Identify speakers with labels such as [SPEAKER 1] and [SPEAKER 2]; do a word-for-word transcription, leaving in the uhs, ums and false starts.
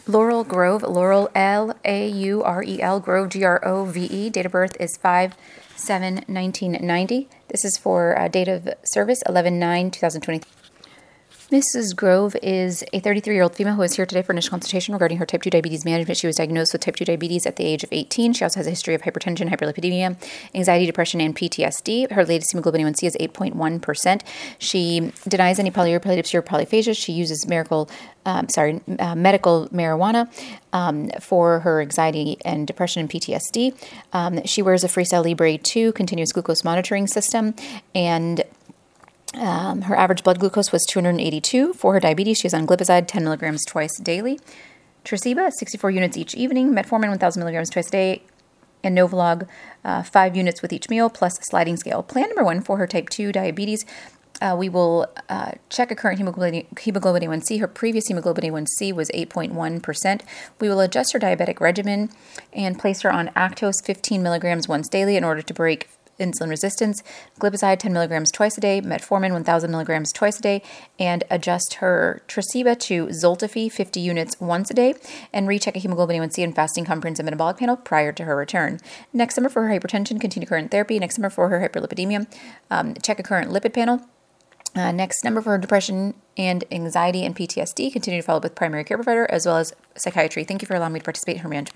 [SPEAKER 1] Laurel Grove, Laurel, L A U R E L, Grove, G R O V E. Date of birth is five seven nineteen ninety. This is for uh, date of service eleven nine twenty twenty. Missus Grove is a thirty-three-year-old female who is here today for initial consultation regarding her type two diabetes management. She was diagnosed with type two diabetes at the age of eighteen. She also has a history of hypertension, hyperlipidemia, anxiety, depression, and P T S D. Her latest hemoglobin A one C is eight point one percent. She denies any polyuria, dipsy, or polyphagia. She uses miracle, um, sorry, uh, medical marijuana um, for her anxiety and depression and P T S D. Um, she wears a Freestyle Libre two continuous glucose monitoring system, and Um, her average blood glucose was two hundred eighty-two. For her diabetes, she is on glipizide ten milligrams twice daily. Tresiba, sixty-four units each evening. Metformin, one thousand milligrams twice a day. And Novolog, uh, five units with each meal, plus sliding scale. Plan number one for her type two diabetes. Uh, we will uh, check a current hemoglobin, hemoglobin A one C. Her previous hemoglobin A one C was eight point one percent. We will adjust her diabetic regimen and place her on Actos fifteen milligrams once daily in order to break insulin resistance, glipizide ten milligrams twice a day, metformin one thousand milligrams twice a day, and adjust her Tresiba to Zoltafi fifty units once a day, and recheck a hemoglobin A one C and fasting comprehensive metabolic panel prior to her return. Next summer for her hypertension, continue current therapy. Next summer for her hyperlipidemia, um, check a current lipid panel. Uh, next number for her depression and anxiety and P T S D, continue to follow up with primary care provider as well as psychiatry. Thank you for allowing me to participate in her management.